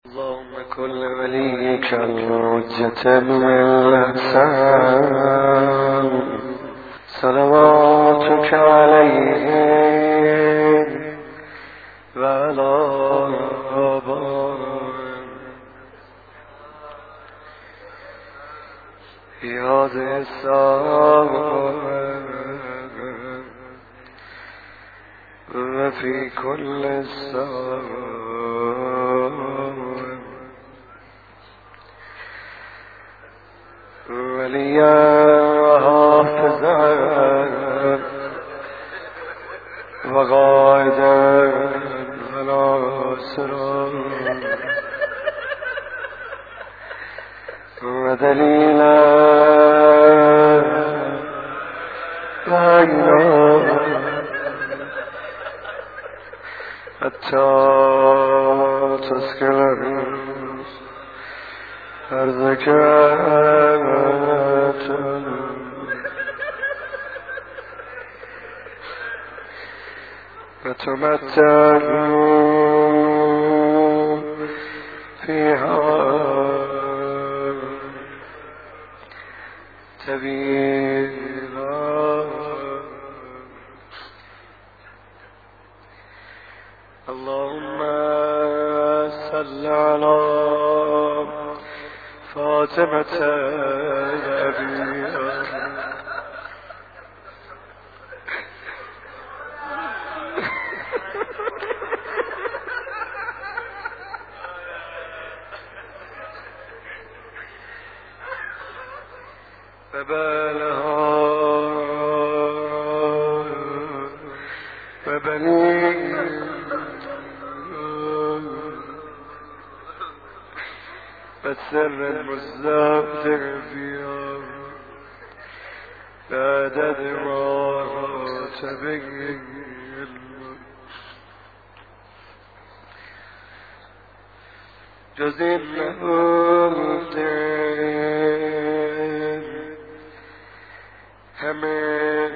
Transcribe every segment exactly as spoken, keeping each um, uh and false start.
اللهم كل وليك الحجة بن الحسن صلواتك عليه وعلى آبائه في هذه الساعة وفي كل الساعة وليا وحافظا وقائدا وناصرا ودليلا وعينا حتى تسكن أرضك وتمتع فيها طويلا. اللهم صل على فاطمة أبيها وبالها وبنيها والسر المستودع فيها لا تدرى تبين جز الموت همه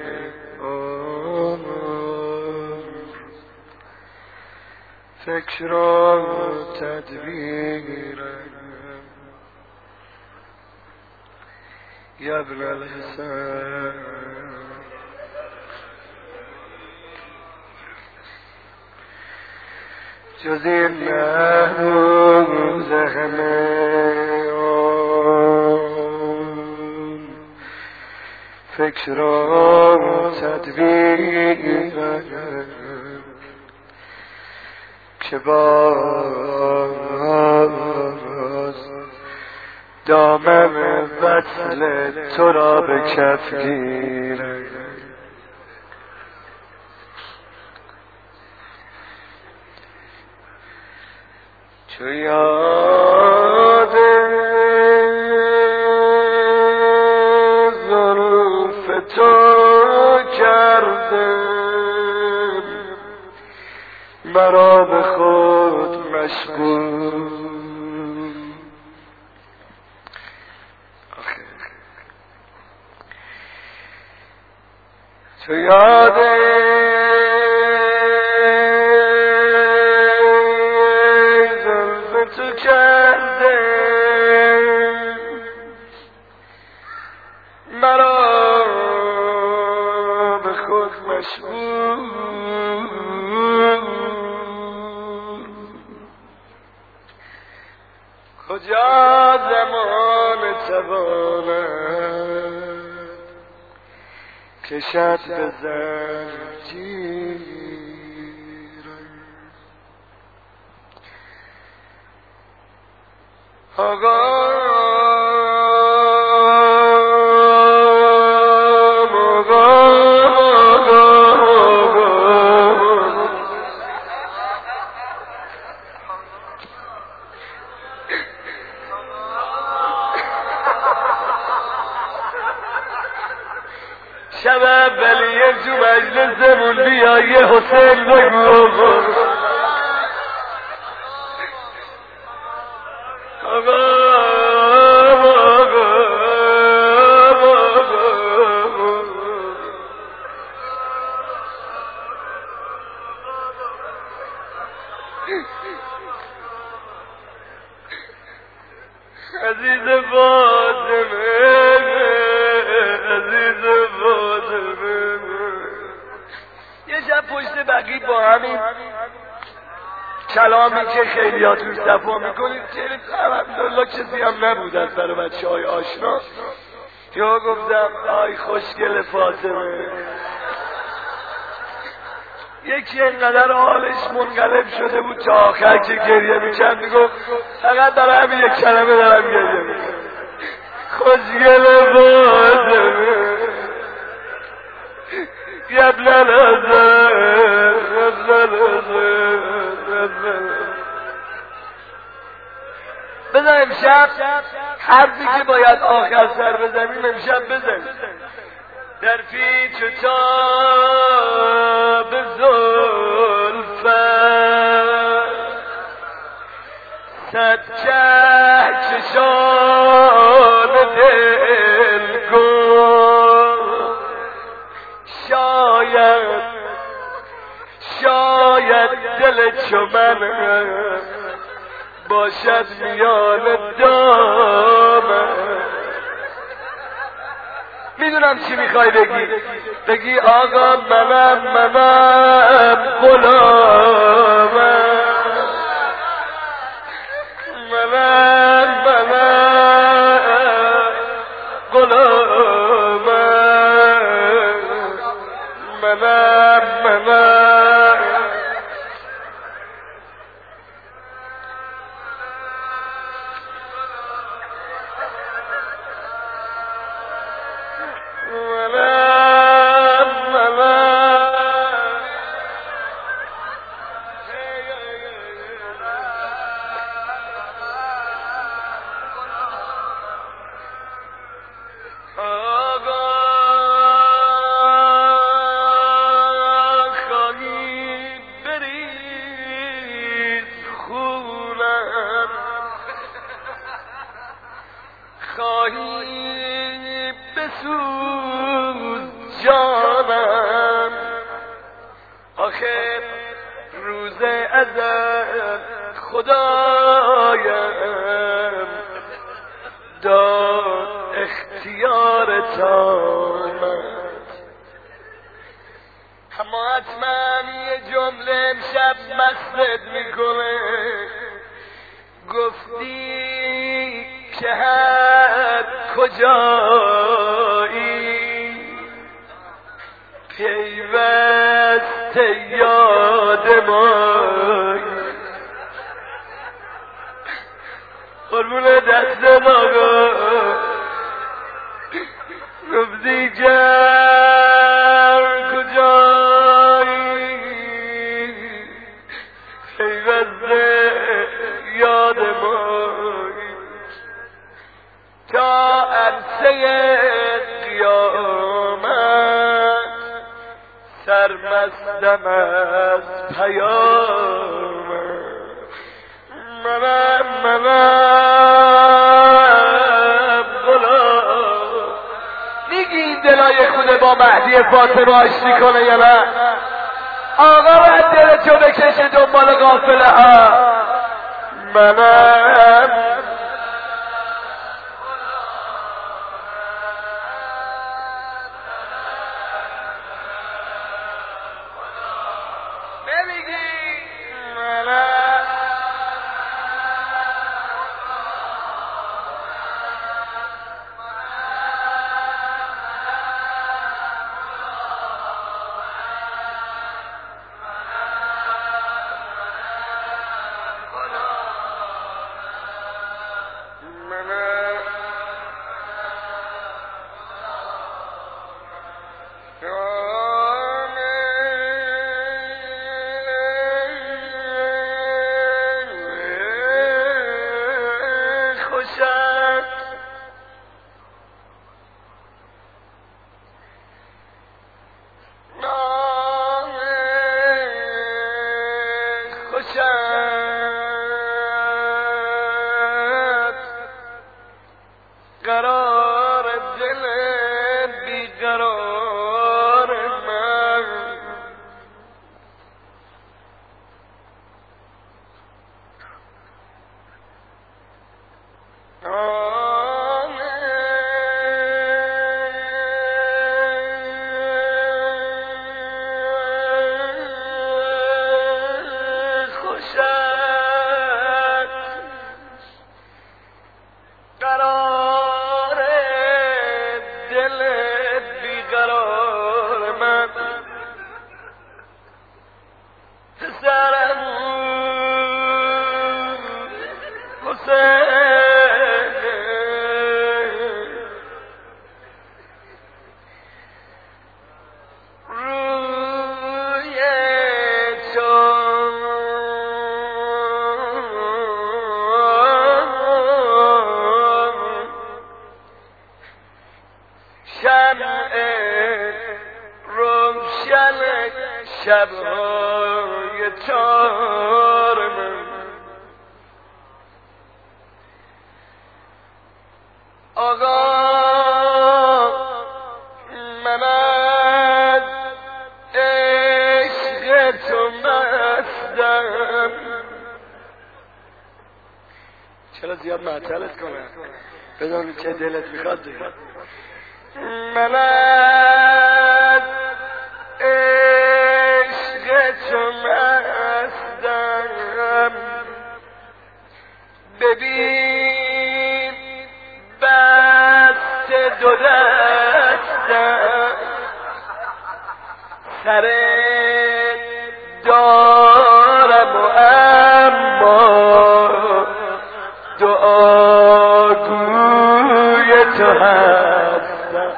فکر و تدبیر يا ابن الحسن جزينا زخمون فكر تدبير كباز دامن وصل تو را به کف گیرم چو یاد زلف تو کردم مرا به خود مشغول تو یاد زلف تو کرده مرا به خود مشغول کجا زمان تواند کشد به زنجیرم آقا شب اولیه تو مجلسمون بیا یه حسین بگو آقا عزیز فاطمه عزیز فاطمه. یه شب پشت بقیه با همین کلامی که خیلی ها توی صفا میکنید که الحمدلله کسی هم نبود از سر بچه های آشنا، یا گفتم آی خوشگل فاطمه. یکی اینقدر حالش منقلب شده بود تا آخر که گریه میکرد میگفت فقط داره همین یک کلمه دارم گریه میکرد، خوشگل فاطمه قبل الازل قبل الازل قبل. بذار امشب حرفی که باید آخر سر بزنیم امشب بزنیم. در پیچ و تاب زلفت صد کهکشان دلگون، شاید شاید دل چو من باشد میان دامن. میدونم چی میخوای بگی، بگی آقا منم منم غلامم، منم منم غلامم، منم منم. خواهی بسوز جانم، آخه روز ازل خدایم داد اختیار تامت. اما حتما یه جمله امشب مستت میکنه، گفتی که هر کجایی پیوسته یاد مایی. قربون دست آقا گفتی که هر کجایی پیوسته یاد مایی، تا عرصه قیامت سرمستم از پیامت. منم منم غلام. میگی این دلای خوده با مهدی فاطمه آشتی کنه یا نه؟ آقا باید دلتو بکشه دنبال قافله ها. منم شبهای تار من آقا من از عشق تو مستم. چرا زیاد معطلت کنم؟ بدون چه دلت میخواد دیگه. من از عشق تو مستم، ببین بست دو دستم، سر دارم و اما دعاگوی تو هستم.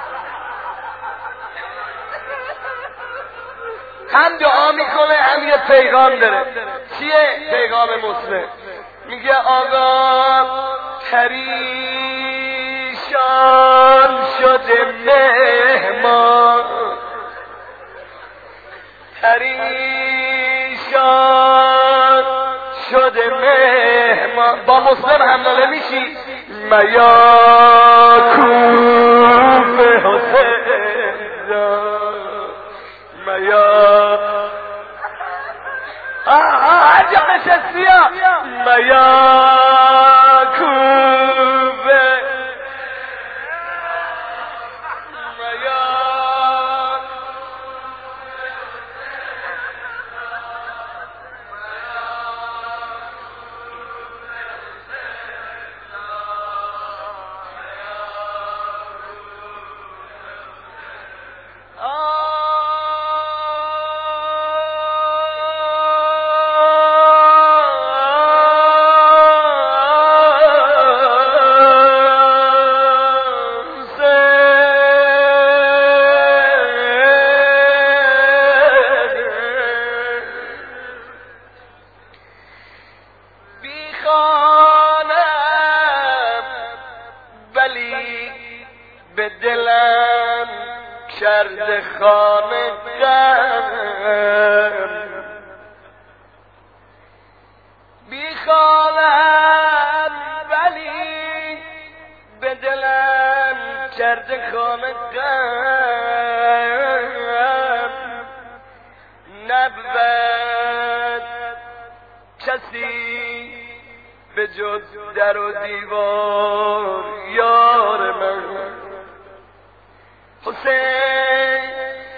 هم دعا میکنه هم یه پیغام داره. چیه پیغام مسلم؟ میگه آقا پریشان شده مهمان، پریشان شده مهمان. با مسلم همداله میشی؟ میا کوف حسین میا آه آجا نشستیا میا کوبه میا به دلم کرده خانه غم، بی خانم ولی به دلم کرده خانه غم، نبود کسی به جز در و دیوار یار من. حسین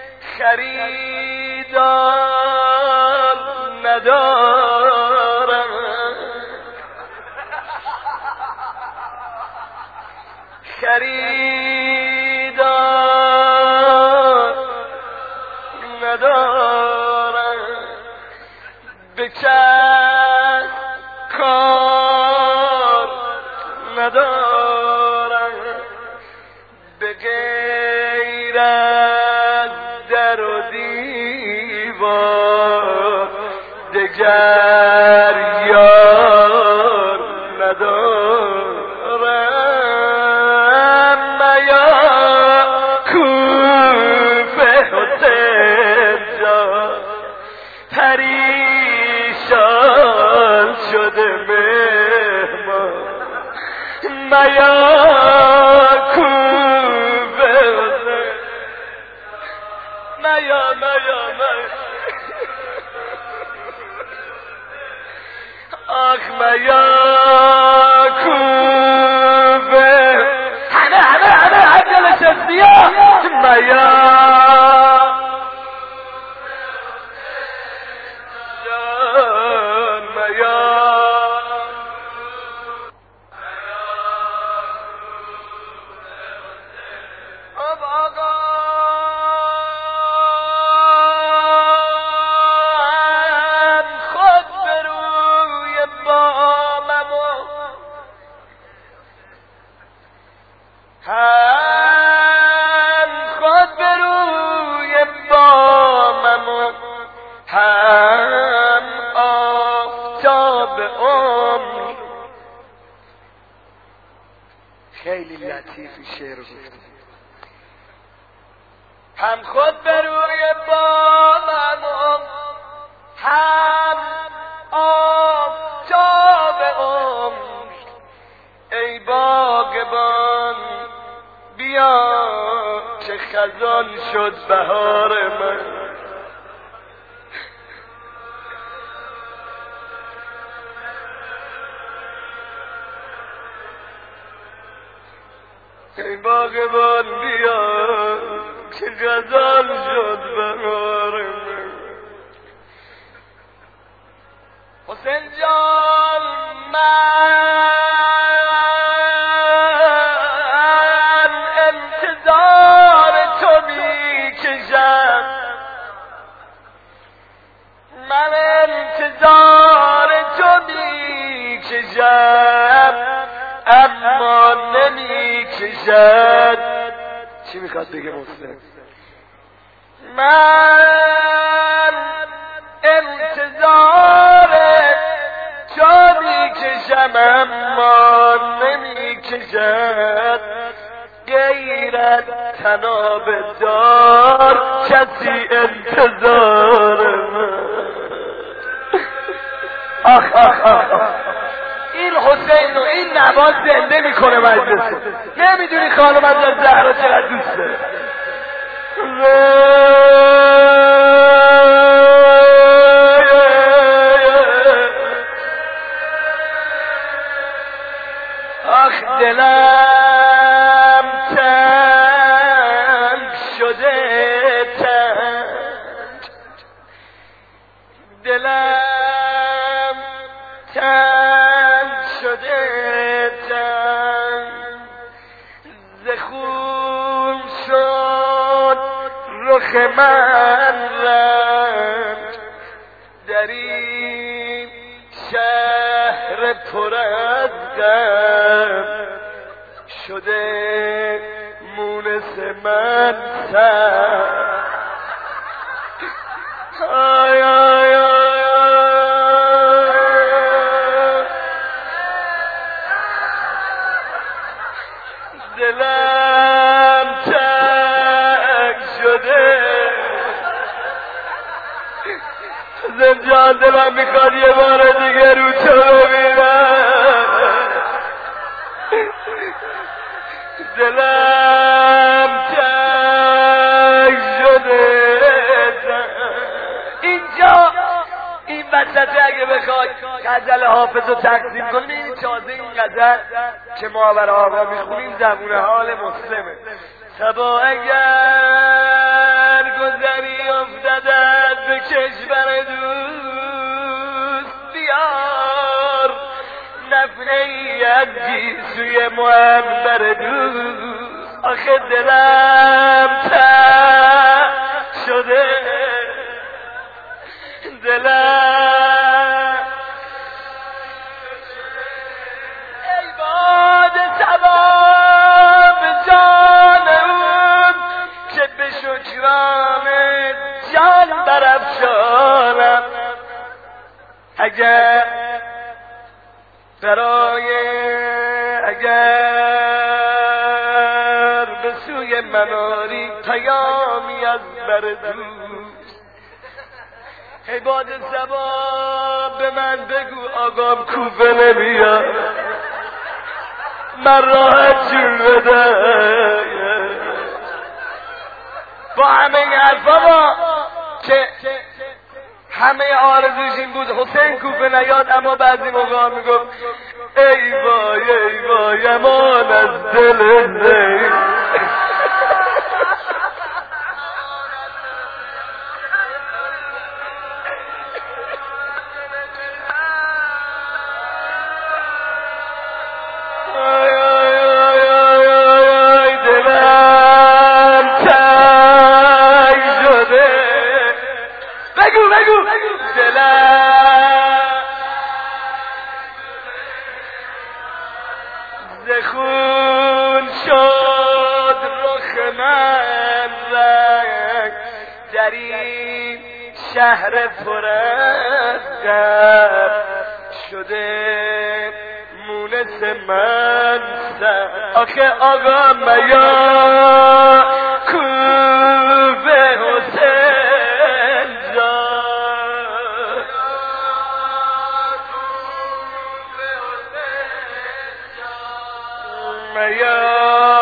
خریدار ندارم، خریدار ندارم، به کس کار ندارم، به غیر از در و دیوار دگر یار ندارم. میا کوف حسین جان پریشان شده مهمان، میا کوف حسین میا میا میا آخ میا کوف سیاه میان خیلی لطیفی شعر گفت. هم خود به روی بامم هم آفتاب عمر ای باغبان بیا که خزان شد بهار من. ای باغبان بیا که غزال شد بهار من. حسین جان من انتظار تو میکشم، من انتظار تو میکشم اما نمی کشد. چی میخواد بگه مسلم؟ من انتظار تو میکشم اما نمی کشد غیرت تناب دار کسی انتظار من. آخ آخ آخ این حسین و این نواز زنده میکنه مجلس. نمیدونی خانم از زهرا چقدر دوست داره. آخ دلم تنگ شده تنگ، دلم تنگ شده تنگ، ز خون شد رخ من رنگ در این شهر پر از غم شده مونس من سر. آی آی آی دلم تنگ شده زنجان دلم میخواد یه بار دیگه رو تو ببینم. دلم تنگ شده. اینجا این وسطه اگه بخوای غزل حافظ رو تقسیم کنیم این تازه این غزل که ما برای آقا میخونیم زبون حال مسلمه. صبا اگر گذری افتدد به کشور دوست بیار نفنهی از گیسوی منبر دوست. آخه دلم تنگ شده دلم ای باد ثواب جان اون که به شکران جان برافشانم. اگر برای اگر به سوی مناری پیامی از بر دوست ای باد ثواب به من بگو آقام کوفه نمیاد من راحت جون بده. با همه این حرفا ما که همه آرزوش این بود حسین کوفه نیاد، اما بعضی موقع میگفت ای وای ای وای امان از دل زین. زخون شد رخ من رنگ در این شهر پر از غم شده مونس من سر آخه آقا میا کوبه حسین جان میا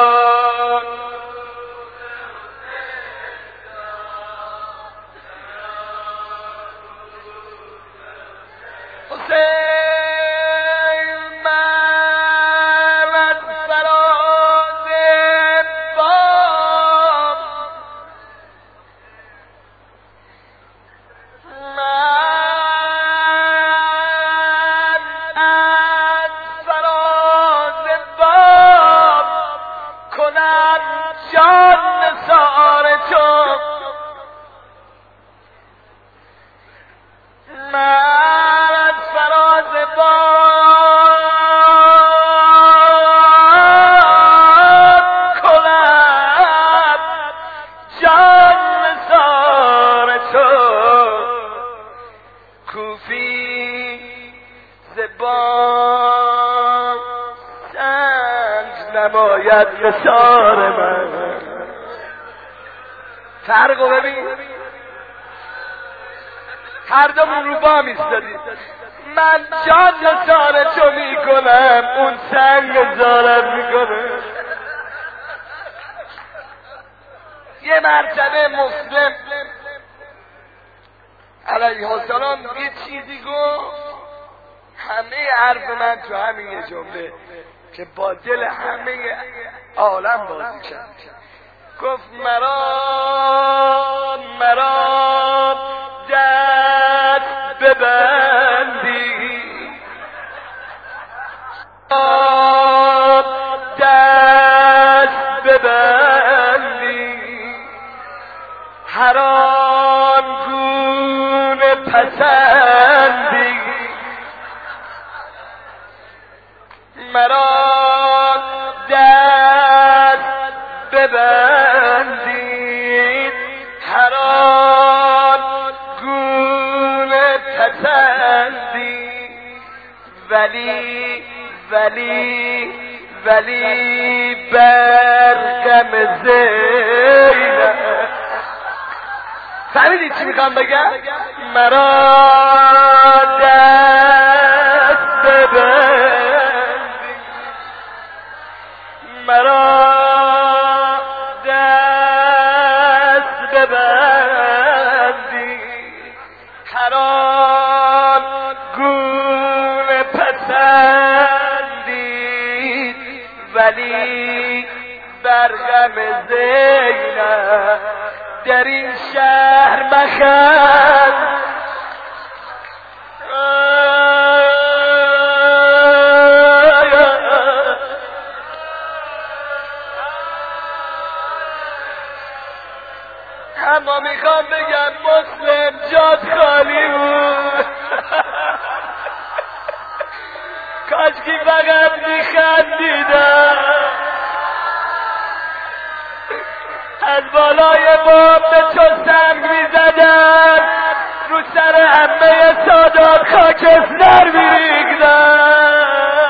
نماید نثار من فرقو ببین هر دومون رو با میستادیم من جان نثار تو میکنم اون سنگ زارت میکنه یه مرتبه مسلم علیه السلام یه چیزی گفت همه حرف من تو همین یه جمله که با دل همه عالم بازی کرد گفت مرا مرا دست ببندی دست ببندی هر آن گونه پسندی مرا دست ببندید هر آن گونه پسندید ولی ولی ولی برگم زینب فهمیدید چی میخوام بگم؟ مرا دست ببندید مرا دست ببندی هر آن گونه پسندی ولی برغم زینب در این شهر مخند اما میخوام بگم مسلم جات خالی بود کاشکی فقط میخندیدم از بالای بام به تو سنگ میزدن رو سر عمه سادات خاکستر میریختن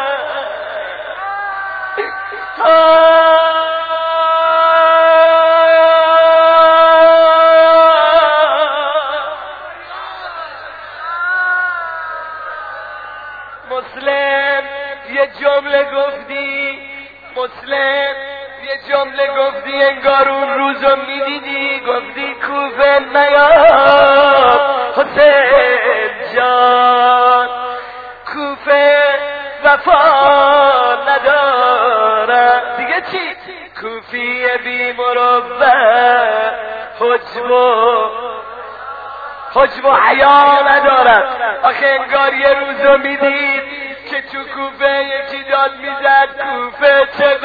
مسلم یه جمله گفتی مسلم یه جمله گفتی انگار اون روزو میدیدی گفتی کوفه نیام حسین جان کوفه وفا ندارم دیگه چی؟ کوفی بی مروت حجب و حجب و حیا ندارد آخه انگار یه روزو میدید که تو کوفه یکی داد میزد کوفه چه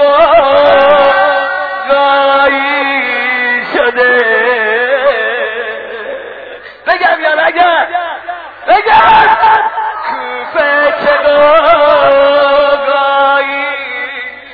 گایی شده بگم یا نگم بگم کوفه چه گایی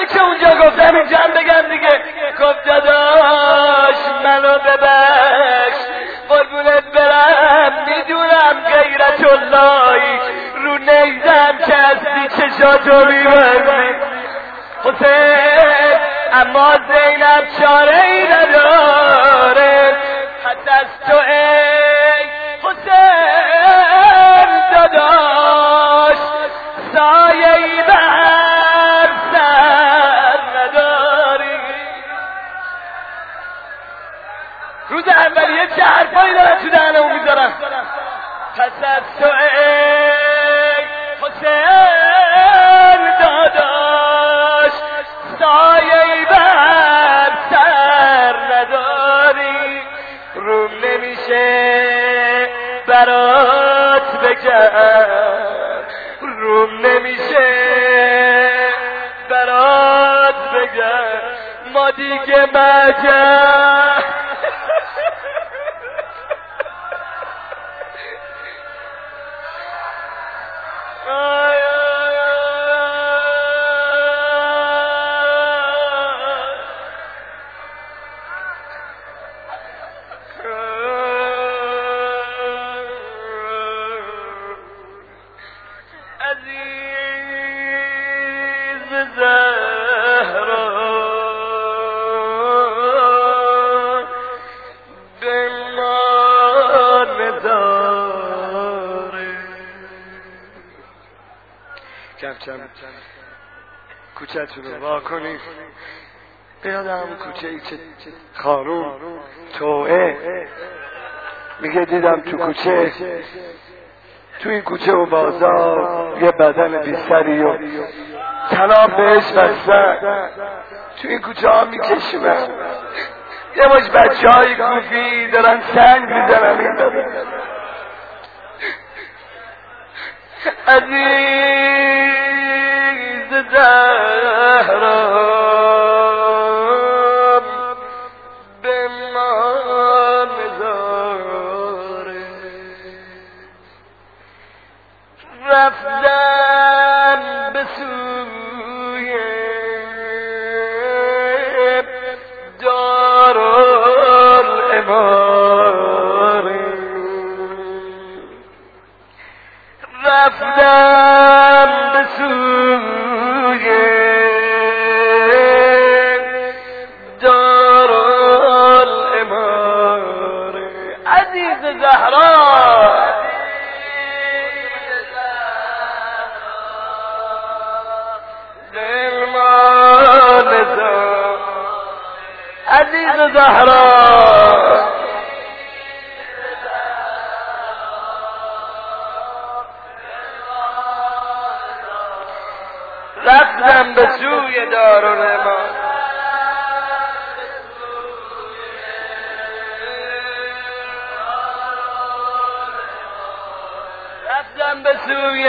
که اونجا گفتم اینجا هم بگم دیگه. گفت داداش منو ببخش قربونت برم، میدونم غیرت اللهی رو نیزم که هستی چشاتو میبندی حسین، اما زینب چاره ای نداره پس از تو ای حسین داداش سایه ای بر سر نداری. روز اولیه چه حرفایی دارن تو دهنمون میذارن. پس از تو ای حسین داداش سایه ای بر سر نداری، روم نمیشه برات بگم، روم نمیشه برات بگم، ما دیگه مگم کوچه‌تون رو وا کنید بیادم کوچه ای که خانوم توعه میگه دیدم تو کوچه، تو این کوچه و بازار یه بدن بیسری و سلام بهش بستن، تو این کوچه ها میکشیمن یه باش بچه های کوفی دارن سنگ میزنن این بدن. عزیز زهرام به ما نزاره، رفتم به سوی دارالاماره، رفتم به سوی دارالاماره. عزیز زهرا عزیز زهرا رفتم به سوی دارالاماره، رفتم به سوی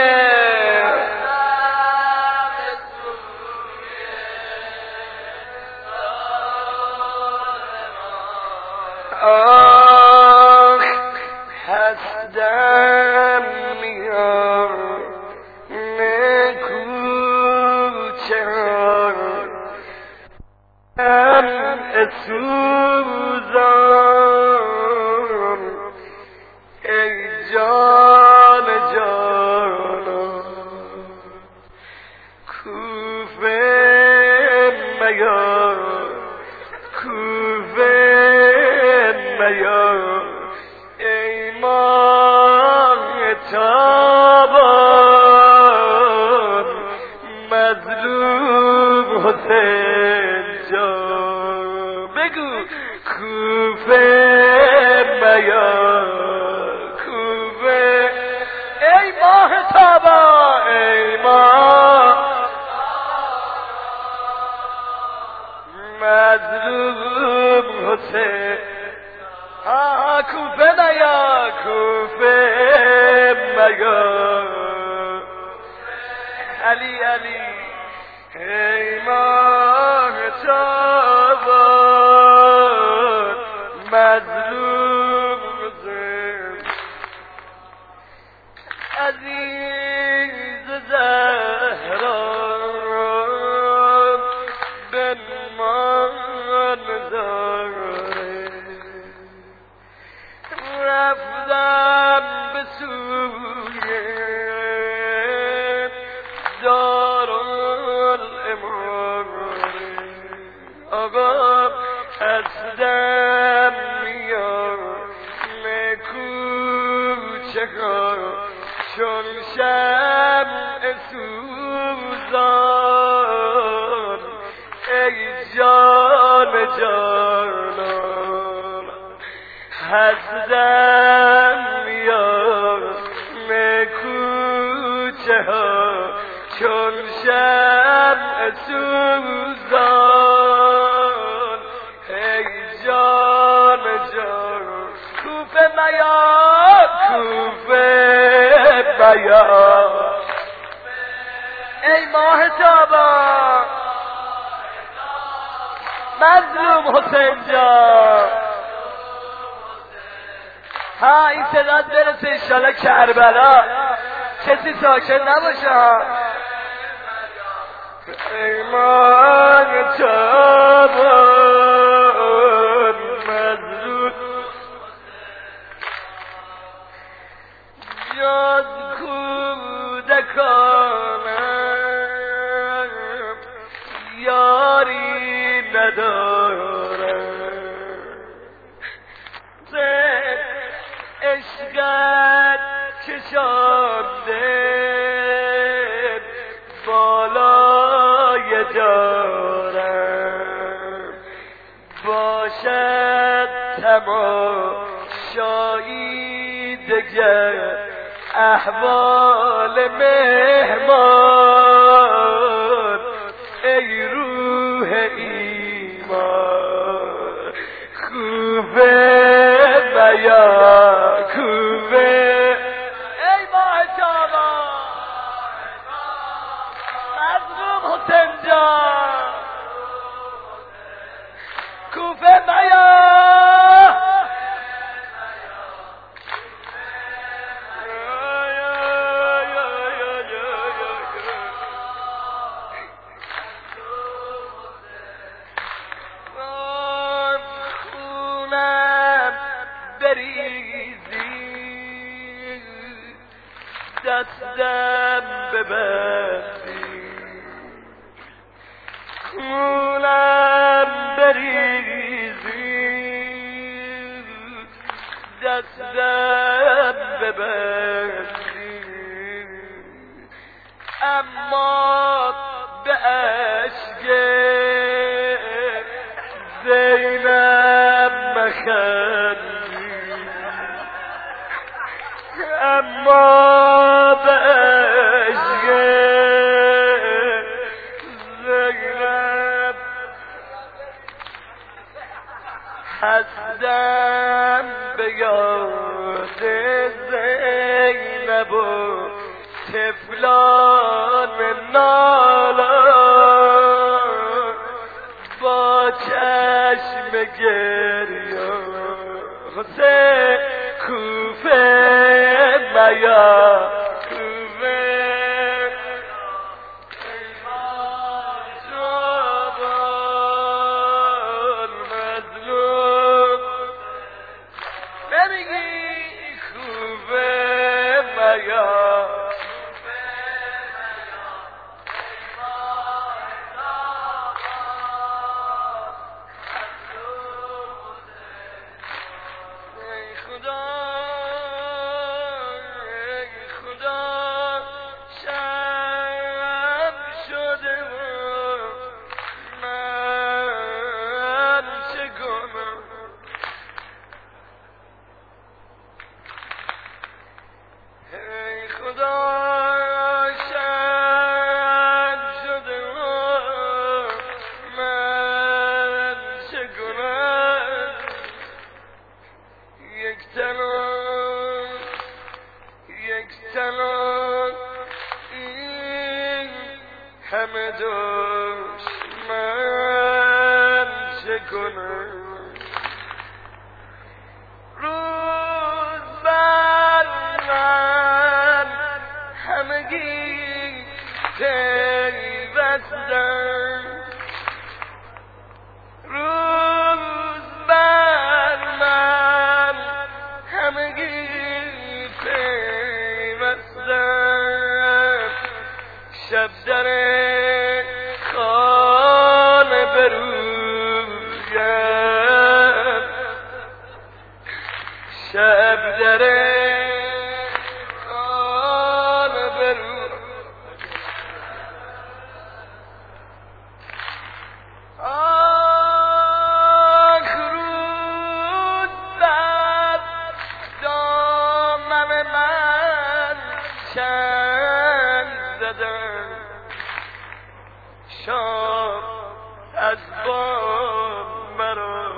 آخ هستم میان کوچه هم اسوزان ای جان جانان کوفه میان کوفه میان ای ماه تابان مظلوم حسین جان، بگو کوفه میان کوفه ای ماه تابان ای ماه مظلوم حسین. آه کوفه میا کوفه میا علی علی ای ماه تابان مظلوم حسین. عزیز زهرا کوچه ها چون شمع سوزان ای جان جانان هستم میان کوچه ها چون شمع سوزان ای جان جان کوفه میا کوفه میا ای ماه تابان مظلوم حسین جان ها این صدات برسه انشالله کربلا کسی ساکت نباشه ای ماه تابان مظلوم یاد کودکانم یاری ندارم زد عشقت کشانده بالای دارم باشد تماشایی دگر احوال مهمان ای روح ایمان خوبه بیا خوبه ای ماه تابان مظلوم حسین جان کوفه بیا دستم ببندی خونم بریزی دستم ببندی اما به عشق زینب مخندی اما به عشق زینب هستم به یاد زینب و طفلان نالان با چشم گریان حسین کوفه میا کوفه جوان مظلوم بمیگی کوفه میا همه دشمن چه کنم روز بر من همگی پیوستن روز بر من همگی پیوستن شب در خانه برویم شب در چند زدم شام از بام مرا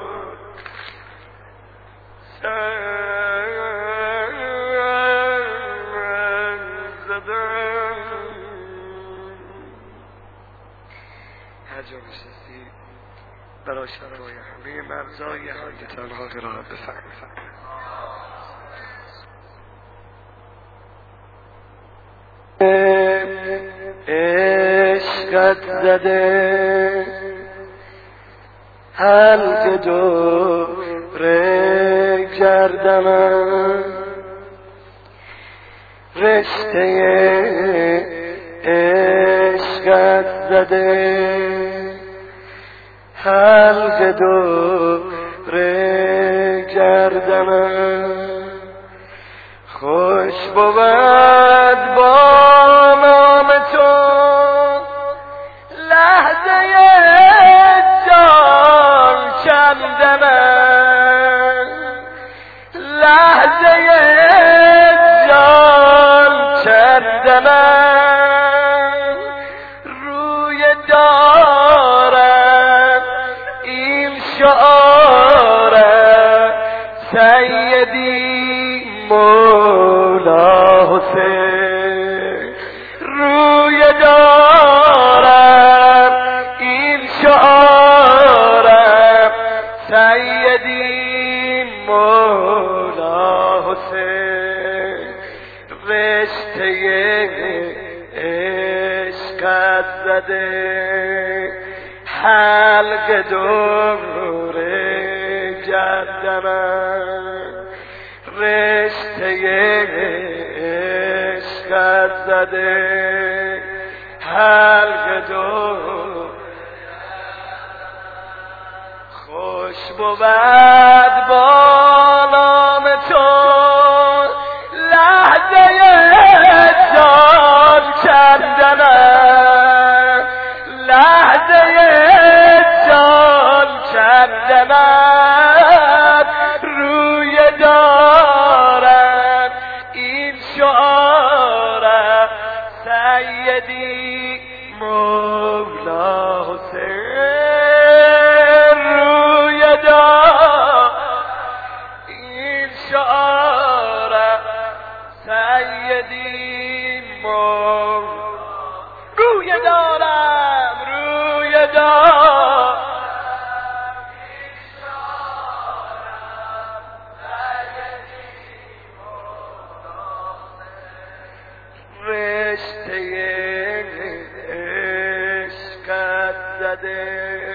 هر جا نشستی برای شبای همه مرزای های تنها قرائت بفرمایید. عشقت زده حلق دوره گردنم رشته عشقت زده حلق دوره گردنم خوش بود با نام تو لحظه جان کندنم لحظه جان کندنم روی دارم این شعارم سیدی مولا حسین روی دارم این شعارم سیدی مولا حسین رشته عشقت زده حلق دوره گردنم رشته عشقت زده حلق دور خوش بود با نام تو لحظه جان کندنم لحظه جان کندنم روی دارم این شعارم سیدی مولا حسین روی دارم این شعارم سیدی مولا روی دارم روی دارم رشته عشقت زده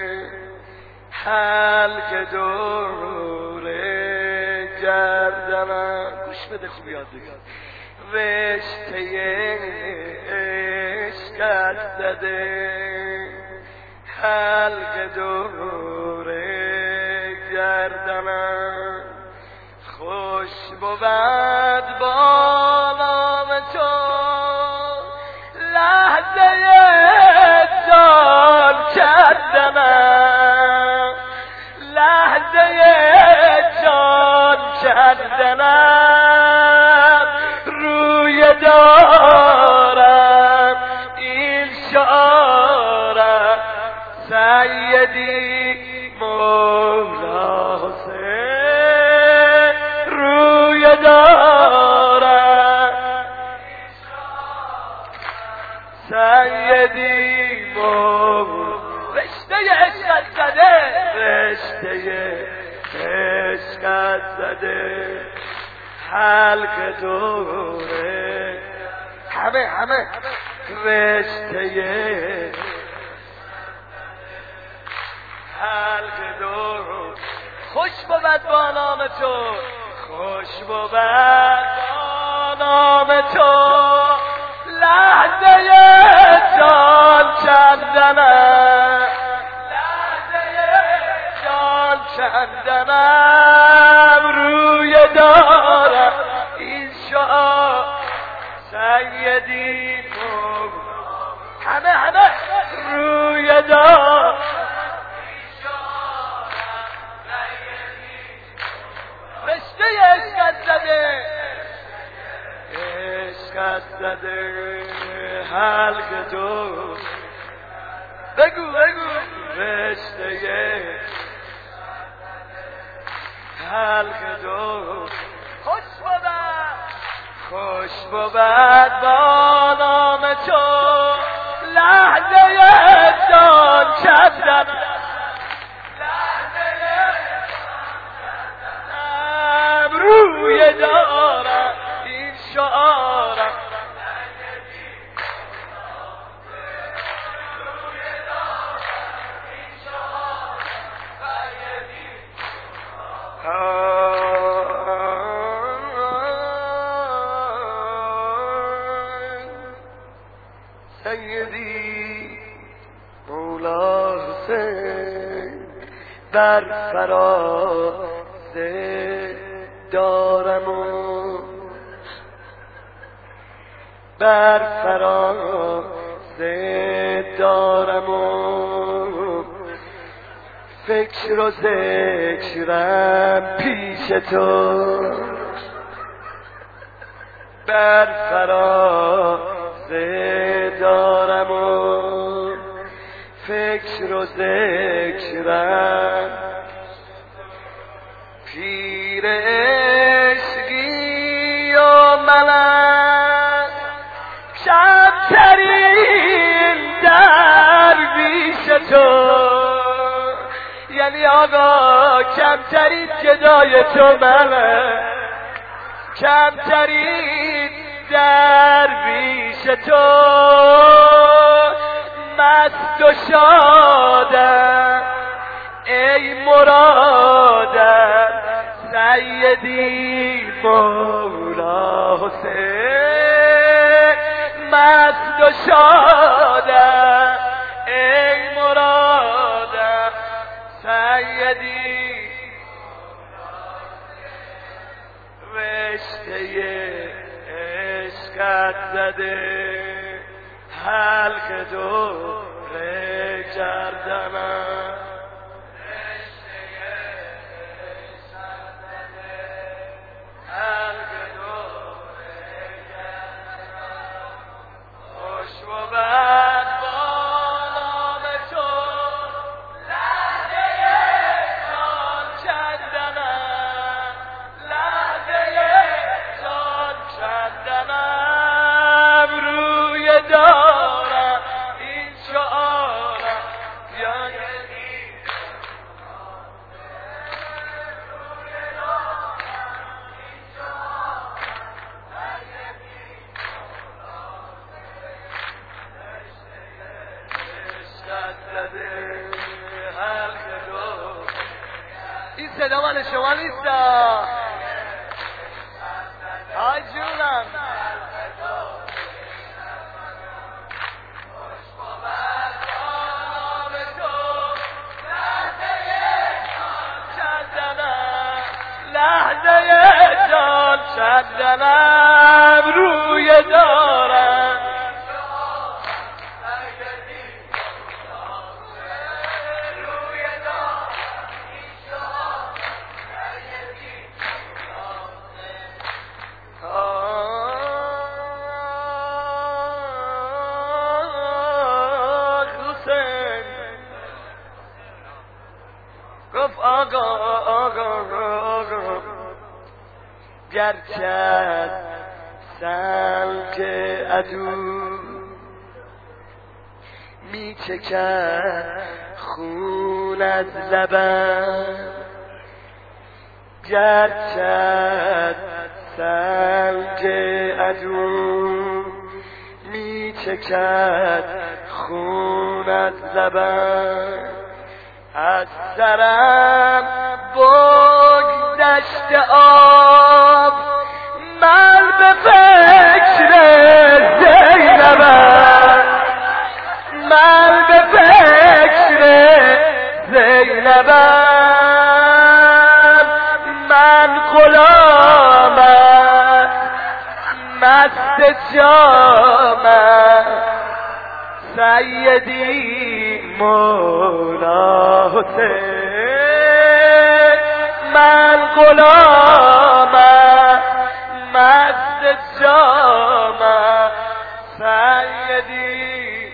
حلق دوره گردنم گوش بده خوب یاد بگیر رشته عشقت زده حلق دوره گردنم خوش بود با نام تو لحظه جان کندنم لحظه جان کندنم روی دارم این شعارم سیدی مولا حسین روی دارم سیدی مولا رشته عشقت زده رشته عشقت زده حلق دوره همه همه رشته حلق دوره خوش بود با نام تو خوش بود با نام تو لحظه جان کندنم لحظه جان کندنم روی دارم این شعار سیدی همه همه روی دارم رشته عشقت زده عشقت عشقت زده حلق تو بگو بگو رشته حلق تو خوش بود خوش بود با نام تو لحظه جان کردم روی دارم این شعارم سیدی مولا حسین بر فراز دارم و بر فراز دارم و فکر و ذکرم پیش تو بر فراز دارم و فکر و ذکرم پیر عشقی و ملک کمترین درویش تو یعنی آقا کمترین گدای تو ملک کمترین درویش تو مست و شادم ای مرادم سیدی مولا حسین مست و شادم ای مرادم سیدی رشته عشقت زده حلق دوره کردمم این صدا مال شما نیست آی جونم لحظه جان چندنم روی دارم گفت آقا آقا آقا گرچه سنگ عدو می چکد خون از لبم گرچه سنگ عدو می چکد خون از لبم از سرم بگذشت آب من به فکر زینبم من به فکر زینبم من غلامم مست جامم سیدی مولا حسین من غلامم مست جامم سیدی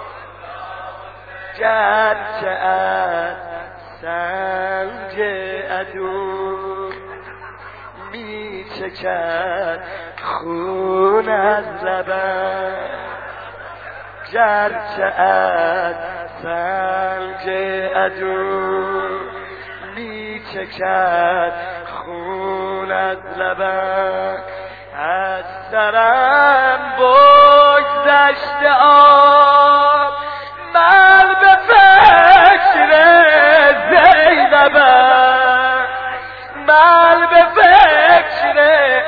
گرچه از سنگ عدو می چکد خون از لبم، گرچه از سنگ عدو می چکد خون از لبم، از سرم بگذشت آب من به فکر زینبم، من به فکر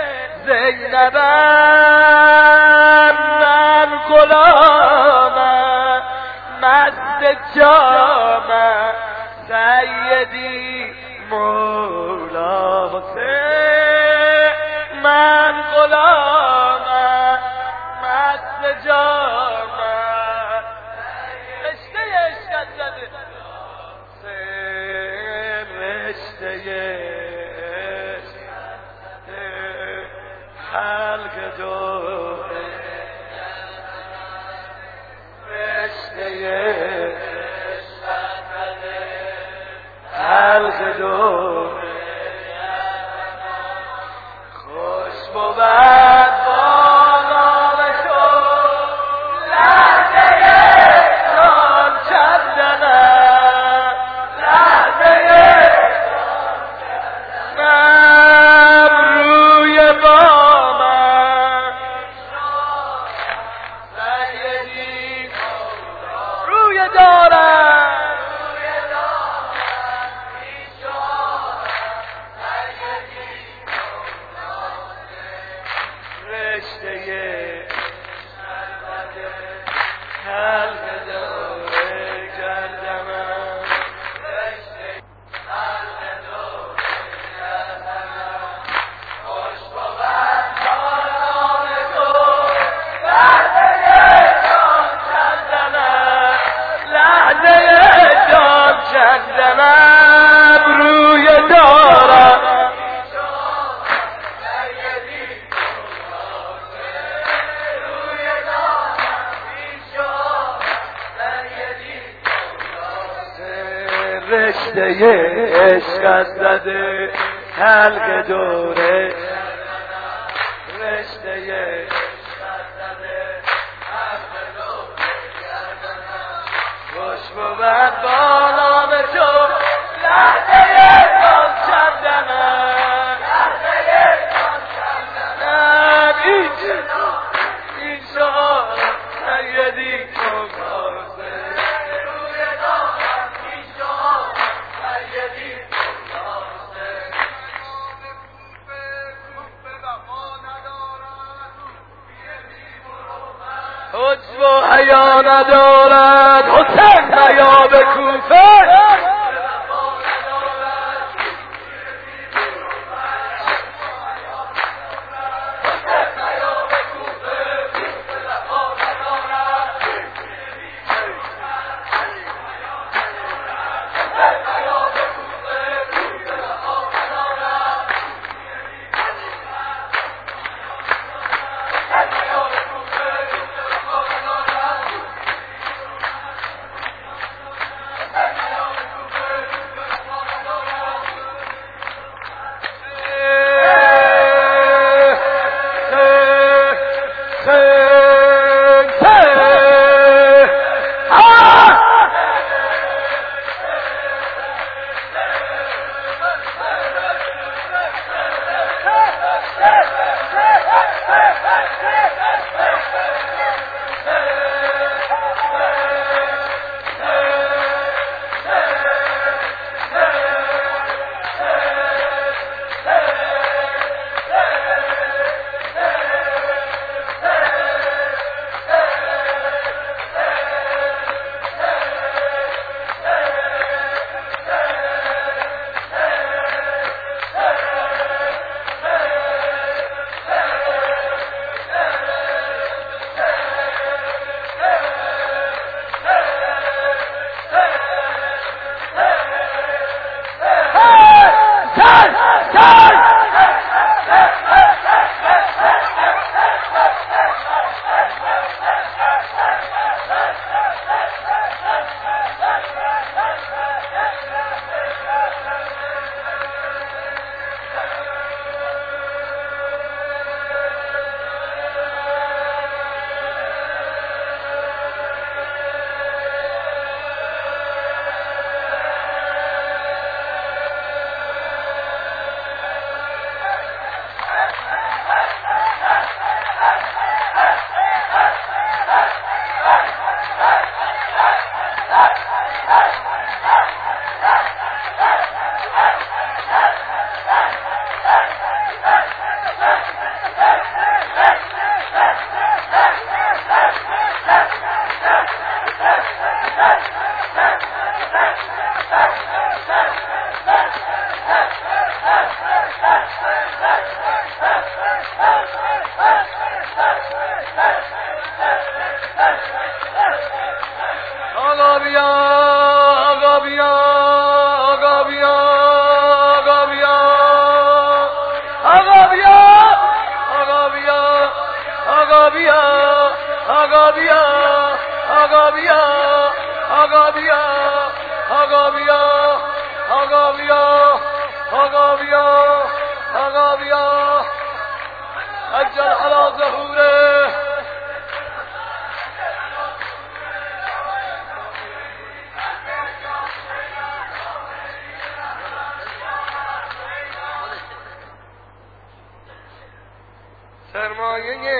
زینبم، من غلامم مست جامم سیدی مولا حسین، من غلامم مست جامم رشته عشقت زده رشته خلق دور رشته خلق دور خوش بود بالا و تو لحظه جان کندنم، لحظه جان کندنم روی بامم سیدی روی دارم رشته خلق دوره کردمم، رشته خلق دوره کردمم خوش بود باران تو لحظه جان کردمم، لحظه جان کردمم روی دارم رشته عشقت زده حلق دوره، رشته عشقت زده حلق دوره خوش بود بالا به تو لحظه جان کندنم، لحظه جان کندنم اینجا اینجا سیدی حجب و حیا ندارد حسین حیا به کوفه، آقا بیا آقا بیا آقا بیا آقا بیا آقا بیا آقا بیا آقا بیا آقا بیا عجل على ظهوره سرمایه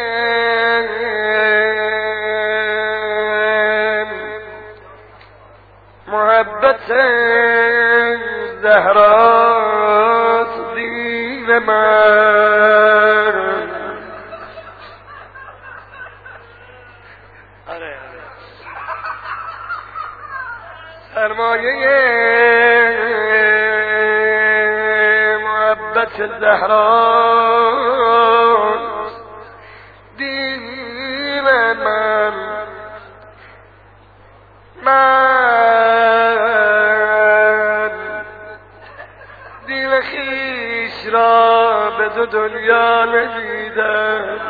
محبت زهراست دین من سرمایه محبت زهراست دین من من دل خیش را به دو دنیا نمیدم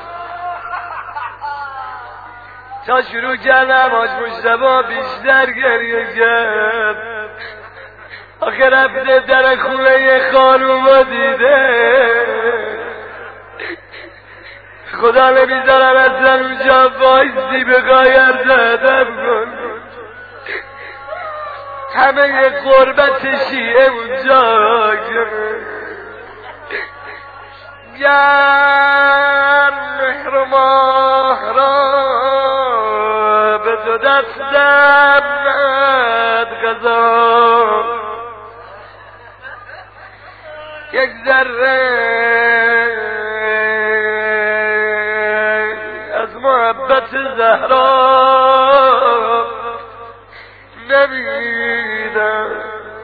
تا شروع کردم آج مجتبا بیشتر گریه کرد آخه رفته در خونه خانوما دیده خدا نمیذارم اصلا اونجا بایستی به غایر زدم کن همه قربت شیعه اونجا گر مهر و ماه را به دو دستم ند غذا یک ذره از محبت زهرا نمیدم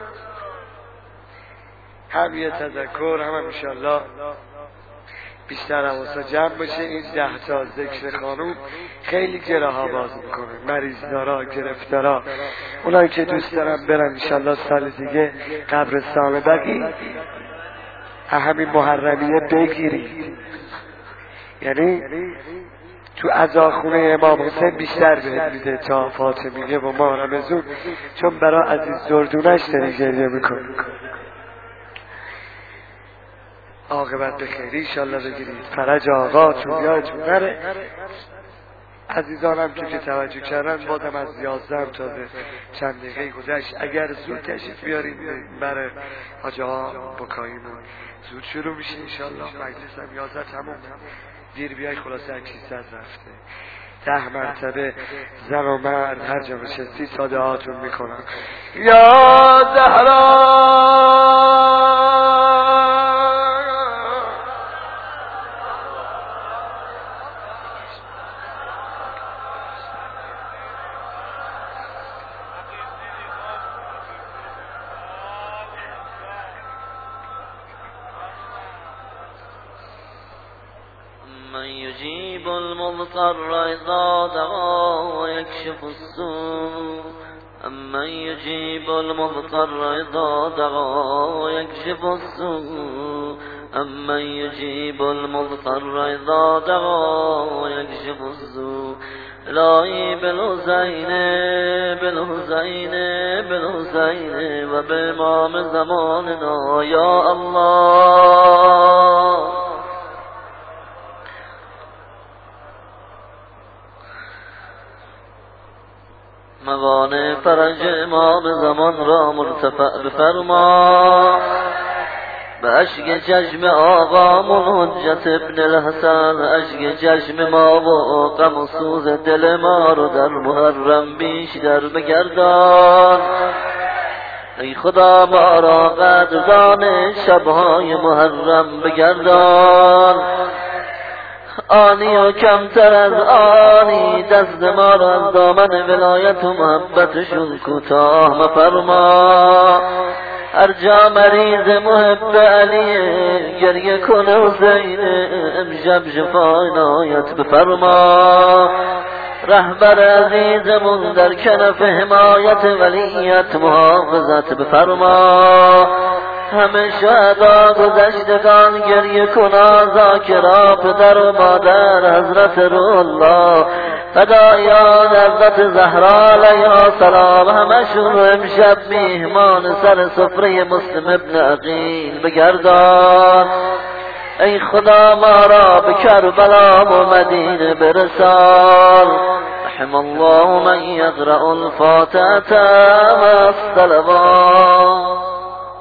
هم یه تذکر هم انشالله بیشتر حواسا جمع باشه. این ده تا ذکر خانوم خیلی گره ها باز میکنه، مریض دارا گرفتارا، اونایی که دوست دارن برن انشالله سال دیگه قبرستان بقی همین محرمیه بگیرید، یعنی تو عزاخونه امام حسین بیشتر بهت میده تا فاطمیه و ما رمزون، چون برای عزیز دردونش داری گریه میکنه. عاقبت به خیری انشالله بگیرید. فرج آقا تو یادتون نره. عزیزانم تو که توجه کردن بازم از یازده تا به چند دقیقه گذشت، اگر زود تشریف بیارید برای حاجه ها بکاییمون زود شروع میشه انشالله. مجلس هم یازده تموم، دیر بیای خلاصه اکیست از رفته. ده مرتبه زن و مرد هر جا نشستی ساده هاتون میکنن. یا زهرا من يجيب المضطر إذا دعا ويكشف السوء أمن يجيب المضطر إذا دعا ويكشف السوء أمن يجيب المضطر إذا دعا ويكشف السوء إلهي بالحسين بالحسين بالحسين وبإمام زماننا يا الله. موانع فرج امام زمان را مرتفع بفرما، به اشک چشم آقا حجت ابن الحسن، اشک چشم ما و غم و سوز دل ما رو در محرم بیشتر بگردان. ای خدا ما را قدردان شبهای محرم بگردان. آنی و کمتر از آنی دست ما را از دامن ولایت و محبتشون کوتاه مفرما. هر جا مریض محب علیه گریه کنه حسین، امشب شفا عنایت بفرما. رهبر عزیزمون در کنف حمایت ولیت محافظت بفرما. همه شهدا گذشتگان گریه کنا ذاکرا پدر و مادر حضرت روح الله فدایان حضرت زهرا علیها سلام همشون امشب میهمان سر سفره مسلم ابن عقیل بگردان. ای خدا ما را به کربلا و مدینه برسان. رحم الله من یقرأ الفاتحة مع الصلوات.